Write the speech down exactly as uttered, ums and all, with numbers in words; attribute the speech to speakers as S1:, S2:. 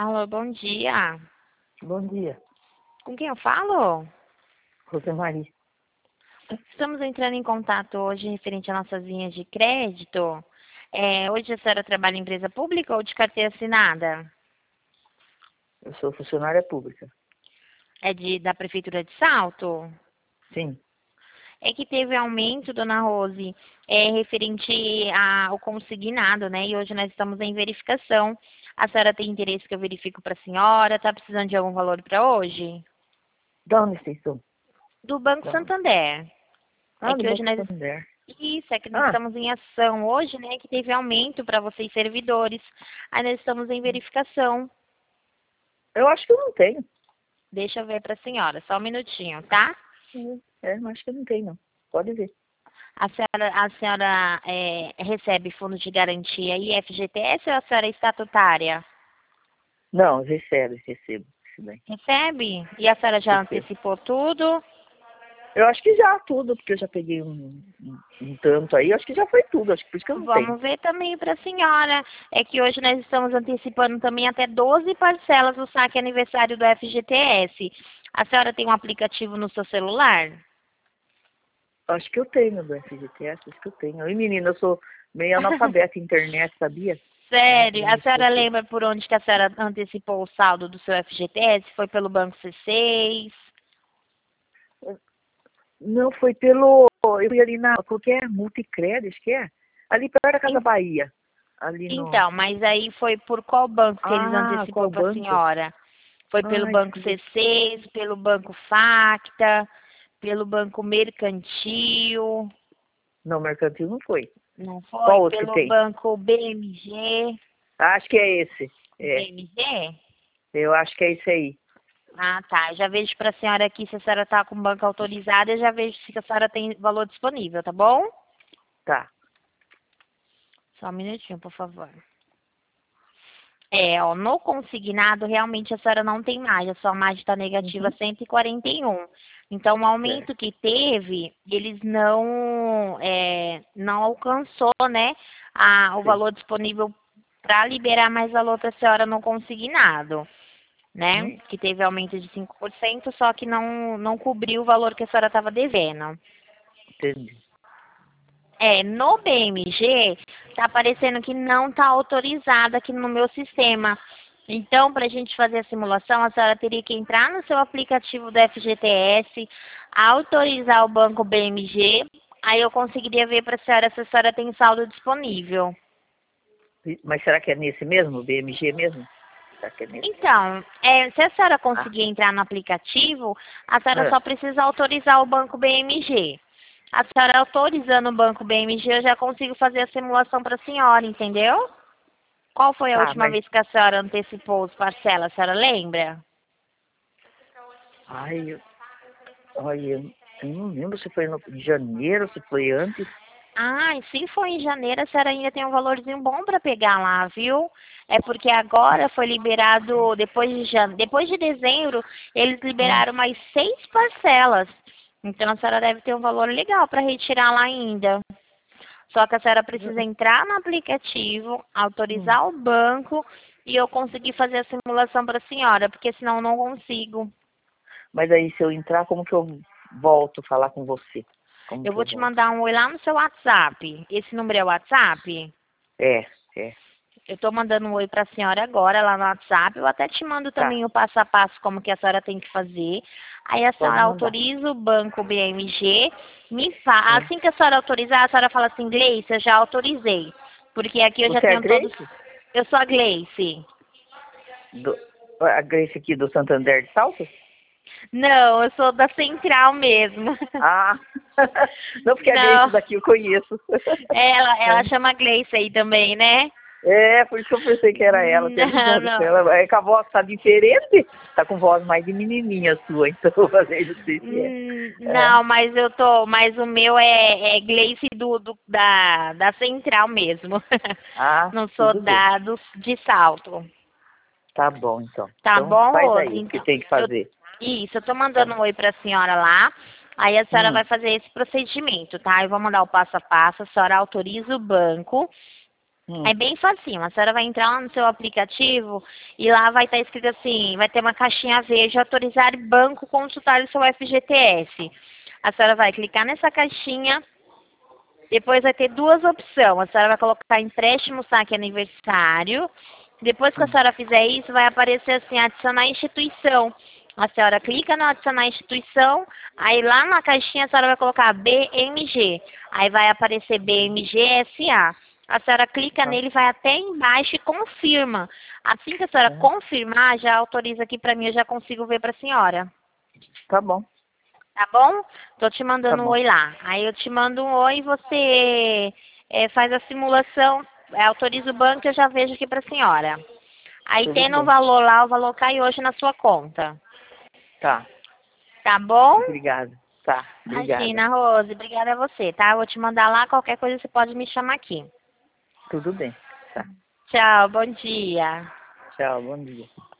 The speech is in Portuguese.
S1: Alô, bom dia.
S2: Bom dia,
S1: Com quem eu falo?
S2: Rosemaria.
S1: Estamos entrando em contato hoje referente às nossas linhas de crédito. É, hoje a senhora trabalha em empresa pública ou de carteira assinada?
S2: Eu sou funcionária pública.
S1: É de, da Prefeitura de Salto?
S2: Sim.
S1: É que teve aumento, dona Rose, é, referente ao consignado, né? E hoje nós estamos em verificação. A senhora tem interesse que eu verifico para a senhora? Está precisando de algum valor para hoje?
S2: Da onde vocês são?
S1: Do Banco
S2: Da onde?
S1: Santander. É
S2: Ah, do
S1: que hoje
S2: Banco
S1: nós
S2: Santander.
S1: Isso, é que nós
S2: Ah,
S1: estamos em ação hoje, né? Que teve aumento para vocês servidores. Aí nós estamos em verificação.
S2: eu acho que eu não tenho.
S1: Deixa eu ver para a senhora, só um minutinho, tá?
S2: É, eu acho que eu não tenho, não. Pode ver.
S1: A senhora, a senhora é, recebe fundo de garantia e F G T S ou a senhora é estatutária?
S2: Não, recebe, recebo. Isso daí.
S1: Recebe? E a senhora já
S2: Recebo.
S1: antecipou tudo?
S2: Eu acho que já tudo, porque eu já peguei um, um, um tanto aí. Eu acho que já foi tudo, acho que por isso que eu não tenho.
S1: Vamos ver também para a senhora. É que hoje nós estamos antecipando também até doze parcelas do saque aniversário do F G T S. A senhora tem um aplicativo no seu celular?
S2: Acho que eu tenho do F G T S, acho que eu tenho. E menina, eu sou meio analfabeta em internet, sabia? Nossa,
S1: Sério?
S2: já
S1: A
S2: me
S1: senhora
S2: esqueci.
S1: lembra por onde que a senhora antecipou o saldo do seu F G T S? Foi pelo Banco C seis?
S2: Não, foi pelo. Eu fui ali na. Qual que é? Multicrédito, que é? Ali perto da Casa
S1: En-
S2: Bahia. Ali no.
S1: Então, mas aí foi por qual banco que eles
S2: Ah,
S1: antecipou
S2: qual
S1: para a
S2: banco?
S1: senhora? Foi pelo
S2: Ai,
S1: Banco
S2: filha.
S1: C seis, pelo Banco Facta, pelo Banco Mercantil,
S2: Não, mercantil não foi.
S1: não
S2: Qual
S1: foi?
S2: outro que
S1: Pelo
S2: tem?
S1: Banco B M G.
S2: Acho que é esse. É.
S1: B M G?
S2: Eu acho que é esse aí.
S1: Ah, tá. Já vejo para a senhora aqui se a senhora está com banco autorizado, eu já vejo se a senhora tem valor disponível, tá bom?
S2: Tá.
S1: Só um minutinho, por favor. É, ó, no consignado, realmente a senhora não tem mais, a sua margem está negativa
S2: Uhum.
S1: cento e quarenta e um. Então, o aumento
S2: Certo.
S1: que teve, eles não, é, não alcançou, né, a, o
S2: Sim.
S1: valor disponível para liberar mais valor para a senhora no consignado,
S2: Uhum.
S1: né, que teve aumento de cinco por cento, só que não, não cobriu o valor que a senhora estava devendo.
S2: Entendi.
S1: É, no B M G, tá aparecendo que não está autorizado aqui no meu sistema. Então, para a gente fazer a simulação, a senhora teria que entrar no seu aplicativo do F G T S, autorizar o banco B M G, aí eu conseguiria ver para a senhora se a senhora tem saldo disponível.
S2: E- Mas será que é nesse mesmo? B M G mesmo? Será que é nesse?
S1: Então, é, se a senhora
S2: Ah.
S1: conseguir entrar no aplicativo, a senhora
S2: Ah.
S1: só precisa autorizar o banco B M G. A senhora autorizando o banco B M G, eu já consigo fazer a simulação para a senhora, entendeu? Qual foi a
S2: Tá,
S1: última
S2: mas.
S1: vez que a senhora antecipou os parcelas? A senhora lembra?
S2: Ai, eu... Olha, eu eu não lembro se foi no em janeiro, se foi antes.
S1: Ah, e se for em janeiro, a senhora ainda tem um valorzinho bom para pegar lá, viu? É porque agora foi liberado, depois de, jan... depois de dezembro, eles
S2: Hum.
S1: liberaram mais seis parcelas. Então a senhora deve ter um valor legal para retirar lá ainda. Só que a senhora precisa entrar no aplicativo,
S2: Hum.
S1: autorizar o banco e eu conseguir fazer a simulação para a senhora, porque senão eu não consigo.
S2: Mas aí, se eu entrar, como que eu volto a falar com você? Como
S1: Eu
S2: que
S1: vou
S2: eu
S1: te
S2: volto?
S1: mandar um oi lá no seu WhatsApp. Esse número é o WhatsApp?
S2: É, é.
S1: Eu estou mandando um oi para a senhora agora lá no WhatsApp. Eu até te mando
S2: Tá,
S1: também o passo a passo como que a senhora tem que fazer. Aí a
S2: pode
S1: senhora
S2: mandar.
S1: autoriza o banco B M G. Me fa...
S2: Ah.
S1: Assim que a senhora autorizar, a senhora fala assim, Gleice, eu já autorizei. Porque aqui eu já
S2: Você é a
S1: tenho todos...
S2: Grace?
S1: Eu sou a Gleice.
S2: Do, a Grace aqui do Santander de Salto?
S1: Não, eu sou da Central mesmo.
S2: Ah, não, porque a Grace
S1: Não,
S2: daqui eu conheço.
S1: ela, ela chama Gleice aí também, né?
S2: É, por isso que eu pensei que era ela, até
S1: Não,
S2: ligando com
S1: não.
S2: ela. É que a voz tá diferente, tá com voz mais de menininha sua, então eu falei, não sei se é.
S1: Hum,
S2: É.
S1: Não, mas eu tô, mas o meu é, é Gleice do, do- da, da Central mesmo.
S2: Ah,
S1: Não sou
S2: tudo bem.
S1: da do, de Salto.
S2: Tá bom, então.
S1: Tá
S2: Então
S1: bom,
S2: faz
S1: Rose?
S2: aí o que
S1: Então,
S2: tem que
S1: eu,
S2: fazer.
S1: isso, eu tô
S2: Tá
S1: mandando
S2: bom.
S1: um oi pra senhora lá. Aí a senhora
S2: Hum,
S1: vai fazer esse procedimento, tá? Eu vou mandar o passo a passo, a senhora autoriza o banco.
S2: Hum,
S1: É bem facinho. A senhora vai entrar lá no seu aplicativo e lá vai estar escrito assim, vai ter uma caixinha verde, autorizar banco consultar o seu F G T S. A senhora vai clicar nessa caixinha, depois vai ter duas opções. A senhora vai colocar empréstimo, saque aniversário. Depois que a
S2: hum,
S1: senhora fizer isso, vai aparecer assim, adicionar instituição. A senhora clica no adicionar instituição, aí lá na caixinha a senhora vai colocar B M G. Aí vai aparecer B M G S A. A senhora clica
S2: tá,
S1: nele, vai até embaixo e confirma. Assim que a senhora
S2: é,
S1: confirmar, já autoriza aqui para mim, eu já consigo ver para a senhora.
S2: tá bom,
S1: Tá bom? Tô te
S2: tá
S1: mandando um
S2: bom.
S1: oi lá. Aí eu te mando um oi e você é, faz a simulação, é, autoriza o banco e eu já vejo aqui pra senhora. Aí
S2: Tudo
S1: tem no
S2: bem.
S1: valor lá, o valor cai hoje na sua conta.
S2: Tá,
S1: Tá bom?
S2: obrigado. Tá, obrigada.
S1: Imagina, Rose. Obrigada a você, tá? Vou te mandar lá, qualquer coisa você pode me chamar aqui.
S2: Tudo bem. Tá.
S1: Tchau, bom dia.
S2: Tchau, bom dia.